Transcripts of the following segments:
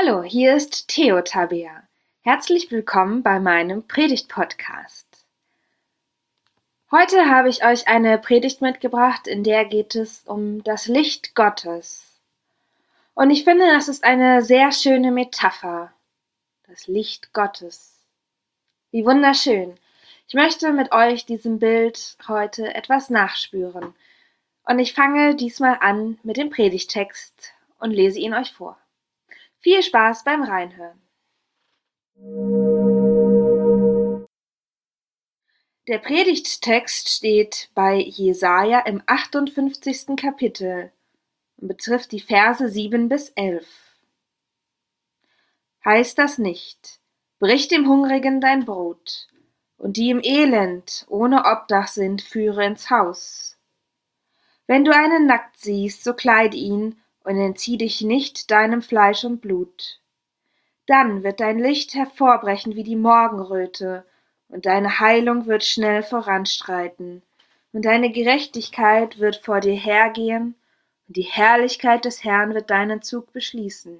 Hallo, hier ist Theo Tabea. Herzlich willkommen bei meinem Predigt-Podcast. Heute habe ich euch eine Predigt mitgebracht, in der geht es um das Licht Gottes. Und ich finde, das ist eine sehr schöne Metapher. Das Licht Gottes. Wie wunderschön. Ich möchte mit euch diesem Bild heute etwas nachspüren. Und ich fange diesmal an mit dem Predigttext und lese ihn euch vor. Viel Spaß beim Reinhören. Der Predigttext steht bei Jesaja im 58. Kapitel und betrifft die Verse 7 bis 11. Heißt das nicht: Brich dem Hungrigen dein Brot, und die im Elend ohne Obdach sind, führe ins Haus. Wenn du einen nackt siehst, so kleide ihn und entzieh dich nicht deinem Fleisch und Blut. Dann wird dein Licht hervorbrechen wie die Morgenröte, und deine Heilung wird schnell voranschreiten, und deine Gerechtigkeit wird vor dir hergehen, und die Herrlichkeit des Herrn wird deinen Zug beschließen.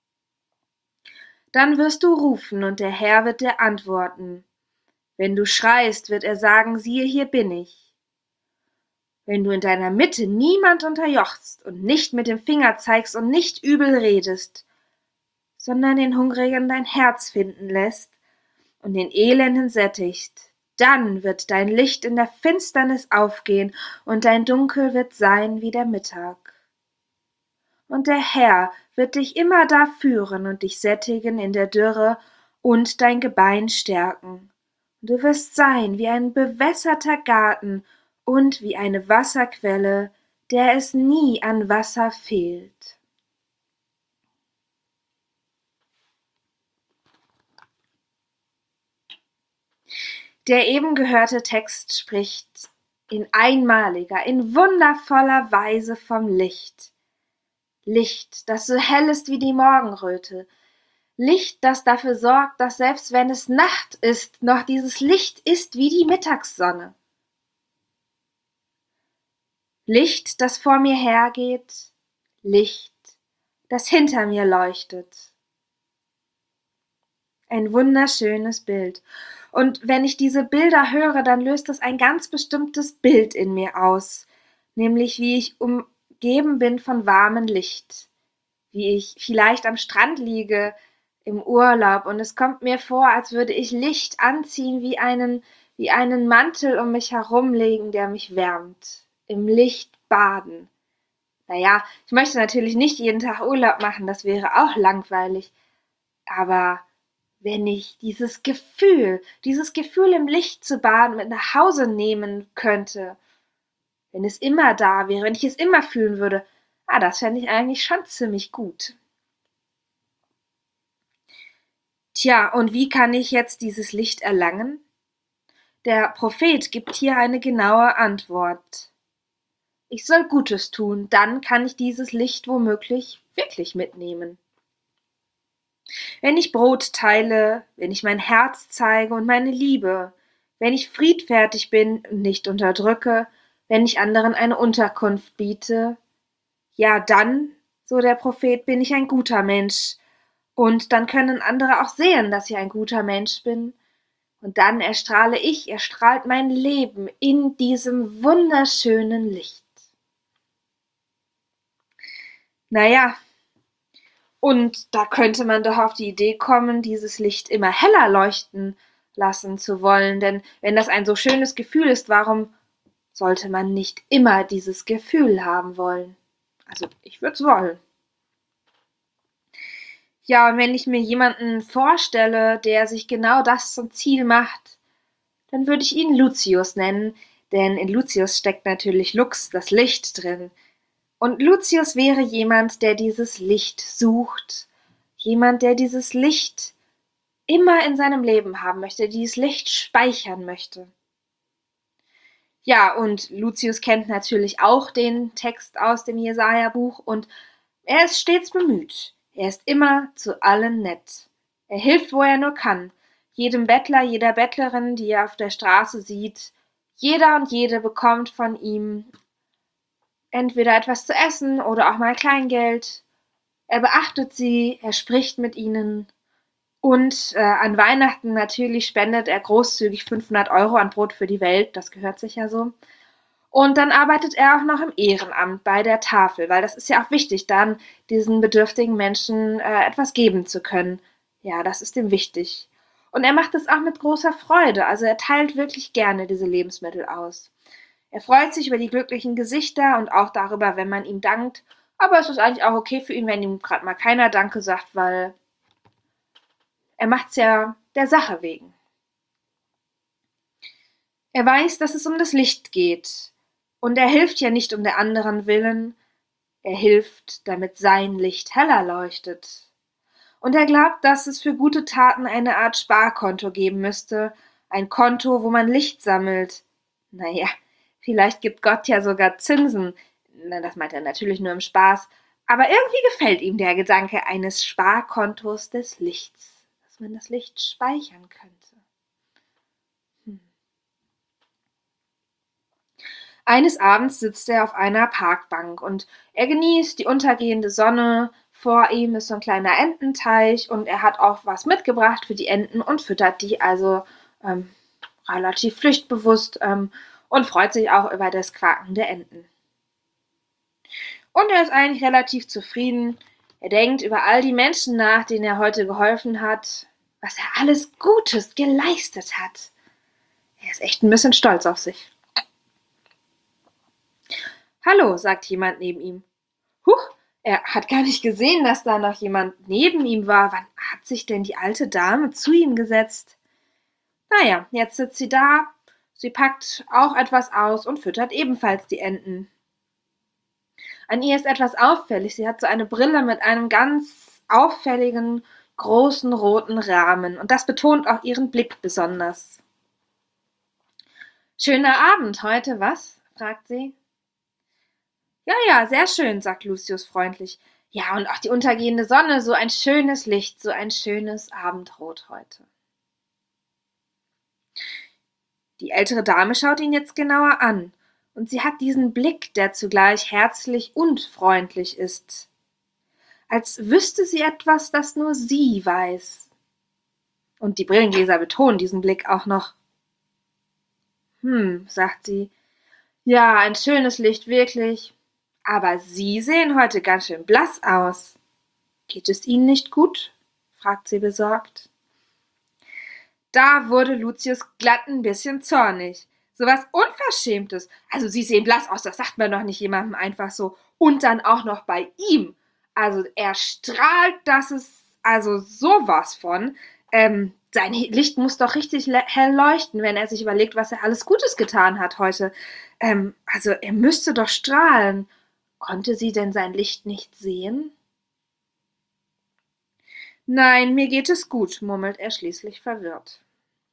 Dann wirst du rufen, und der Herr wird dir antworten. Wenn du schreist, wird er sagen: Siehe, hier bin ich. Wenn du in deiner Mitte niemand unterjochst und nicht mit dem Finger zeigst und nicht übel redest, sondern den Hungrigen dein Herz finden lässt und den Elenden sättigst, dann wird dein Licht in der Finsternis aufgehen und dein Dunkel wird sein wie der Mittag. Und der Herr wird dich immer da führen und dich sättigen in der Dürre und dein Gebein stärken. Und du wirst sein wie ein bewässerter Garten und wie eine Wasserquelle, der es nie an Wasser fehlt. Der eben gehörte Text spricht in einmaliger, in wundervoller Weise vom Licht. Licht, das so hell ist wie die Morgenröte. Licht, das dafür sorgt, dass selbst wenn es Nacht ist, noch dieses Licht ist wie die Mittagssonne. Licht, das vor mir hergeht. Licht, das hinter mir leuchtet. Ein wunderschönes Bild. Und wenn ich diese Bilder höre, dann löst das ein ganz bestimmtes Bild in mir aus, nämlich wie ich umgeben bin von warmem Licht, wie ich vielleicht am Strand liege im Urlaub und es kommt mir vor, als würde ich Licht anziehen, wie einen Mantel um mich herumlegen, der mich wärmt, im Licht baden. Naja, ich möchte natürlich nicht jeden Tag Urlaub machen, das wäre auch langweilig, aber wenn ich dieses Gefühl im Licht zu baden mit nach Hause nehmen könnte, wenn es immer da wäre, wenn ich es immer fühlen würde, das fände ich eigentlich schon ziemlich gut. Tja, und wie kann ich jetzt dieses Licht erlangen? Der Prophet gibt hier eine genaue Antwort. Ich soll Gutes tun, dann kann ich dieses Licht womöglich wirklich mitnehmen. Wenn ich Brot teile, wenn ich mein Herz zeige und meine Liebe, wenn ich friedfertig bin und nicht unterdrücke, wenn ich anderen eine Unterkunft biete, ja dann, so der Prophet, bin ich ein guter Mensch. Und dann können andere auch sehen, dass ich ein guter Mensch bin. Und dann erstrahlt mein Leben in diesem wunderschönen Licht. Naja, und da könnte man doch auf die Idee kommen, dieses Licht immer heller leuchten lassen zu wollen, denn wenn das ein so schönes Gefühl ist, warum sollte man nicht immer dieses Gefühl haben wollen? Also ich würde es wollen. Ja, und wenn ich mir jemanden vorstelle, der sich genau das zum Ziel macht, dann würde ich ihn Lucius nennen, denn in Lucius steckt natürlich Lux, das Licht, drin. Und Lucius wäre jemand, der dieses Licht sucht, jemand, der dieses Licht immer in seinem Leben haben möchte, dieses Licht speichern möchte. Ja, und Lucius kennt natürlich auch den Text aus dem Jesaja-Buch und er ist stets bemüht. Er ist immer zu allen nett. Er hilft, wo er nur kann. Jedem Bettler, jeder Bettlerin, die er auf der Straße sieht. Jeder und jede bekommt von ihm entweder etwas zu essen oder auch mal Kleingeld. Er beachtet sie, er spricht mit ihnen und an Weihnachten natürlich spendet er großzügig 500 € an Brot für die Welt, das gehört sich ja so. Und dann arbeitet er auch noch im Ehrenamt bei der Tafel, weil das ist ja auch wichtig, dann diesen bedürftigen Menschen etwas geben zu können. Ja, das ist ihm wichtig. Und er macht es auch mit großer Freude, also er teilt wirklich gerne diese Lebensmittel aus. Er freut sich über die glücklichen Gesichter und auch darüber, wenn man ihm dankt, aber es ist eigentlich auch okay für ihn, wenn ihm gerade mal keiner Danke sagt, weil er macht's ja der Sache wegen. Er weiß, dass es um das Licht geht. Und er hilft ja nicht um der anderen willen, er hilft, damit sein Licht heller leuchtet. Und er glaubt, dass es für gute Taten eine Art Sparkonto geben müsste, ein Konto, wo man Licht sammelt. Naja, vielleicht gibt Gott ja sogar Zinsen. Na, das meint er natürlich nur im Spaß. Aber irgendwie gefällt ihm der Gedanke eines Sparkontos des Lichts, dass man das Licht speichern könnte. Eines Abends sitzt er auf einer Parkbank und er genießt die untergehende Sonne. Vor ihm ist so ein kleiner Ententeich und er hat auch was mitgebracht für die Enten und füttert die also ähm, relativ pflichtbewusst und freut sich auch über das Quaken der Enten. Und er ist eigentlich relativ zufrieden. Er denkt über all die Menschen nach, denen er heute geholfen hat, was er alles Gutes geleistet hat. Er ist echt ein bisschen stolz auf sich. Hallo, sagt jemand neben ihm. Huch, er hat gar nicht gesehen, dass da noch jemand neben ihm war. Wann hat sich denn die alte Dame zu ihm gesetzt? Naja, jetzt sitzt sie da. Sie packt auch etwas aus und füttert ebenfalls die Enten. An ihr ist etwas auffällig. Sie hat so eine Brille mit einem ganz auffälligen, großen roten Rahmen. Und das betont auch ihren Blick besonders. Schöner Abend heute, was? Fragt sie. Ja, ja, sehr schön, sagt Lucius freundlich. Ja, und auch die untergehende Sonne, so ein schönes Licht, so ein schönes Abendrot heute. Die ältere Dame schaut ihn jetzt genauer an, und sie hat diesen Blick, der zugleich herzlich und freundlich ist. Als wüsste sie etwas, das nur sie weiß. Und die Brillengläser betonen diesen Blick auch noch. Sagt sie. Ja, ein schönes Licht, wirklich. Aber Sie sehen heute ganz schön blass aus. Geht es Ihnen nicht gut? Fragt sie besorgt. Da wurde Lucius glatt ein bisschen zornig. So was Unverschämtes. Also Sie sehen blass aus, das sagt man doch nicht jemandem einfach so. Und dann auch noch bei ihm. Also er strahlt, dass es also sowas von. Sein Licht muss doch richtig hell leuchten, wenn er sich überlegt, was er alles Gutes getan hat heute. Also er müsste doch strahlen. Konnte sie denn sein Licht nicht sehen? Nein, mir geht es gut, murmelt er schließlich verwirrt.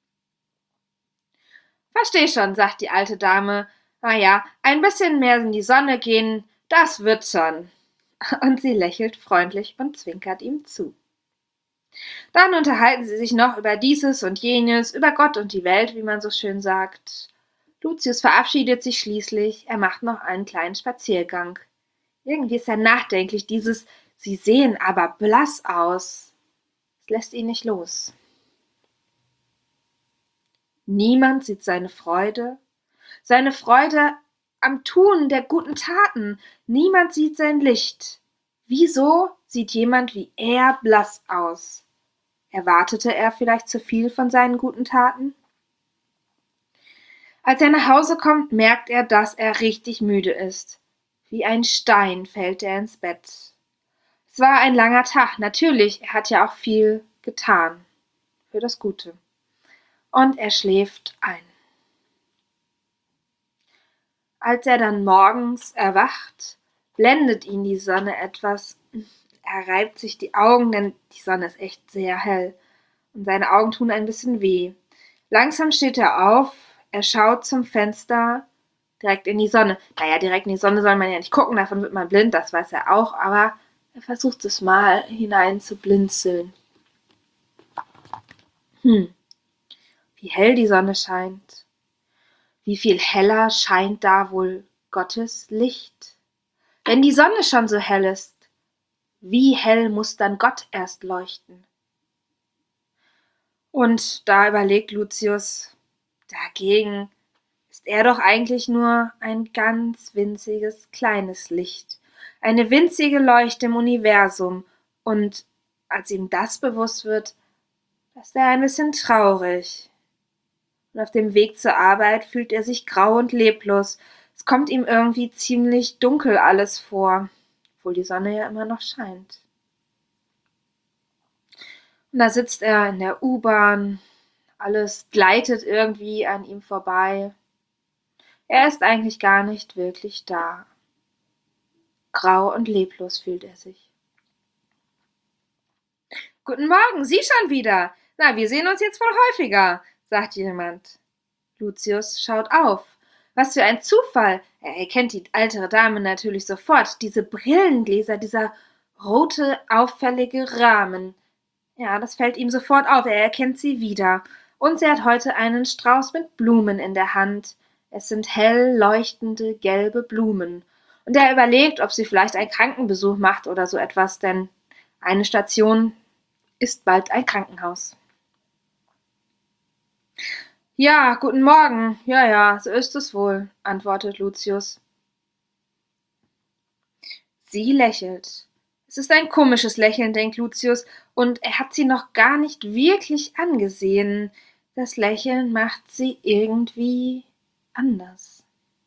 Versteh schon, sagt die alte Dame. Na ja, ein bisschen mehr in die Sonne gehen, das wird schon. Und sie lächelt freundlich und zwinkert ihm zu. Dann unterhalten sie sich noch über dieses und jenes, über Gott und die Welt, wie man so schön sagt. Lucius verabschiedet sich schließlich, er macht noch einen kleinen Spaziergang. Irgendwie ist er nachdenklich, Sie sehen aber blass aus. Es lässt ihn nicht los. Niemand sieht seine Freude am Tun der guten Taten. Niemand sieht sein Licht. Wieso sieht jemand wie er blass aus? Erwartete er vielleicht zu viel von seinen guten Taten? Als er nach Hause kommt, merkt er, dass er richtig müde ist. Wie ein Stein fällt er ins Bett. Es war ein langer Tag, natürlich, er hat ja auch viel getan für das Gute. Und er schläft ein. Als er dann morgens erwacht, blendet ihn die Sonne etwas. Er reibt sich die Augen, denn die Sonne ist echt sehr hell. Und seine Augen tun ein bisschen weh. Langsam steht er auf, er schaut zum Fenster, direkt in die Sonne. Naja, direkt in die Sonne soll man ja nicht gucken, davon wird man blind, das weiß er auch, aber er versucht es mal hinein zu blinzeln. Wie hell die Sonne scheint. Wie viel heller scheint da wohl Gottes Licht? Wenn die Sonne schon so hell ist, Wie hell muss dann Gott erst leuchten? Und da überlegt Lucius, dagegen ist er doch eigentlich nur ein ganz winziges kleines Licht, eine winzige Leuchte im Universum. Und als ihm das bewusst wird, ist er ein bisschen traurig. Und auf dem Weg zur Arbeit fühlt er sich grau und leblos. Es kommt ihm irgendwie ziemlich dunkel alles vor, obwohl die Sonne ja immer noch scheint. Und da sitzt er in der U-Bahn, alles gleitet irgendwie an ihm vorbei. Er ist eigentlich gar nicht wirklich da. Grau und leblos fühlt er sich. Guten Morgen, Sie schon wieder. Na, wir sehen uns jetzt wohl häufiger, sagt jemand. Lucius schaut auf. Was für ein Zufall! Er erkennt die ältere Dame natürlich sofort. Diese Brillengläser, dieser rote, auffällige Rahmen. Ja, das fällt ihm sofort auf. Er erkennt sie wieder. Und sie hat heute einen Strauß mit Blumen in der Hand. Es sind hell leuchtende gelbe Blumen. Und er überlegt, ob sie vielleicht einen Krankenbesuch macht oder so etwas, denn eine Station ist bald ein Krankenhaus. Ja, guten Morgen. Ja, ja, so ist es wohl, antwortet Lucius. Sie lächelt. Es ist ein komisches Lächeln, denkt Lucius, und er hat sie noch gar nicht wirklich angesehen. Das Lächeln macht sie irgendwie anders.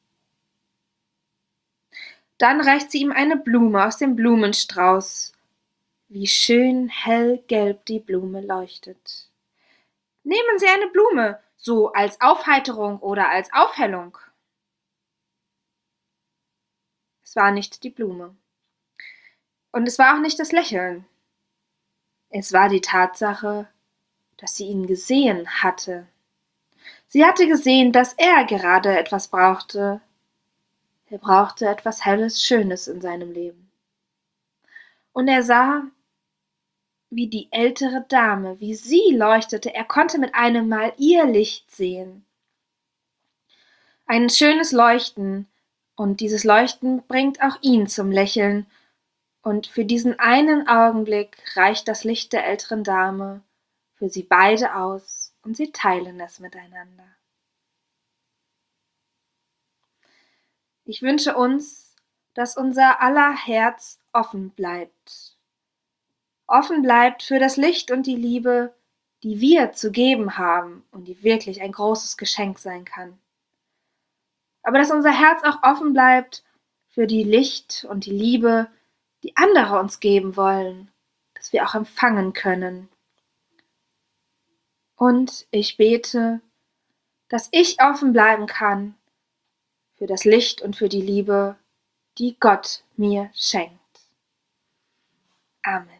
Dann reicht sie ihm eine Blume aus dem Blumenstrauß. Wie schön hellgelb die Blume leuchtet. Nehmen Sie eine Blume, so als Aufheiterung oder als Aufhellung. Es war nicht die Blume. Und es war auch nicht das Lächeln. Es war die Tatsache, dass sie ihn gesehen hatte. Sie hatte gesehen, dass er gerade etwas brauchte. Er brauchte etwas Helles, Schönes in seinem Leben. Und er sah, wie die ältere Dame, wie sie leuchtete. Er konnte mit einem Mal ihr Licht sehen. Ein schönes Leuchten. Und dieses Leuchten bringt auch ihn zum Lächeln. Und für diesen einen Augenblick reicht das Licht der älteren Dame für sie beide aus und sie teilen es miteinander. Ich wünsche uns, dass unser aller Herz offen bleibt. Offen bleibt für das Licht und die Liebe, die wir zu geben haben und die wirklich ein großes Geschenk sein kann. Aber dass unser Herz auch offen bleibt für die Licht und die Liebe, die andere uns geben wollen, dass wir auch empfangen können. Und ich bete, dass ich offen bleiben kann für das Licht und für die Liebe, die Gott mir schenkt. Amen.